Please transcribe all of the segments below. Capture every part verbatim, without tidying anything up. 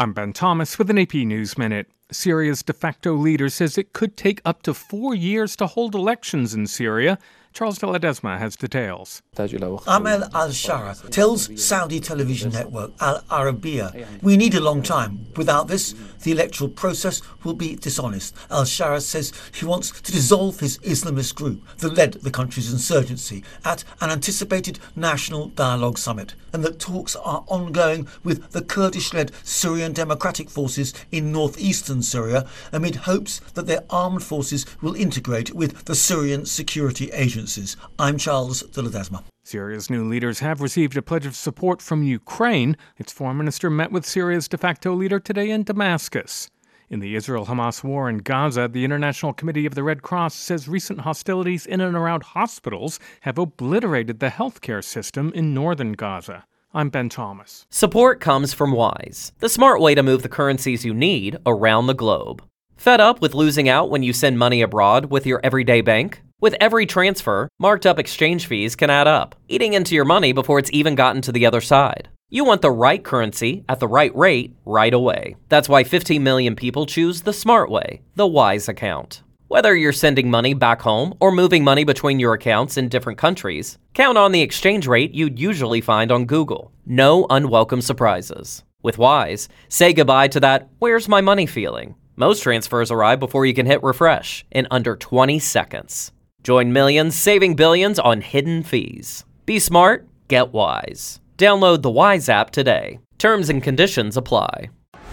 I'm Ben Thomas with an A P News Minute. Syria's de facto leader says it could take up to four years to hold elections in Syria. Charles de Ledesma has details. Ahmed al-Shara tells Saudi television network Al Arabiya, "We need a long time. Without this, the electoral process will be dishonest." Al-Shara says he wants to dissolve his Islamist group that led the country's insurgency at an anticipated National Dialogue Summit, and that talks are ongoing with the Kurdish-led Syrian Democratic Forces in northeastern Syria amid hopes that their armed forces will integrate with the Syrian security agencies. I'm Charles de Ledesma. Syria's new leaders have received a pledge of support from Ukraine. Its foreign minister met with Syria's de facto leader today in Damascus. In the Israel-Hamas war in Gaza, the International Committee of the Red Cross says recent hostilities in and around hospitals have obliterated the healthcare system in northern Gaza. I'm Ben Thomas. Support comes from Wise, the smart way to move the currencies you need around the globe. Fed up with losing out when you send money abroad with your everyday bank? With every transfer, marked up exchange fees can add up, eating into your money before it's even gotten to the other side. You want the right currency at the right rate right away. That's why fifteen million people choose the smart way, the Wise account. Whether you're sending money back home or moving money between your accounts in different countries, count on the exchange rate you'd usually find on Google. No unwelcome surprises. With Wise, say goodbye to that "where's my money" feeling. Most transfers arrive before you can hit refresh in under twenty seconds. Join millions saving billions on hidden fees. Be smart, get Wise. Download the Wise app today. Terms and conditions apply.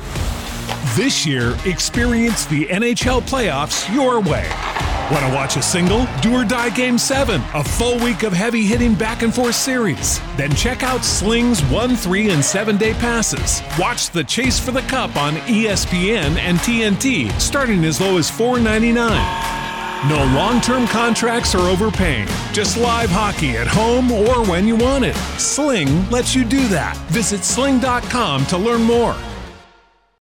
This year, experience the N H L playoffs your way. Want to watch a single, do-or-die Game seven, a full week of heavy-hitting back-and-forth series? Then check out Sling's one, three, and seven-day passes. Watch the Chase for the Cup on E S P N and T N T, starting as low as four ninety-nine. No long-term contracts or overpaying. Just live hockey at home or when you want it. Sling lets you do that. Visit sling dot com to learn more.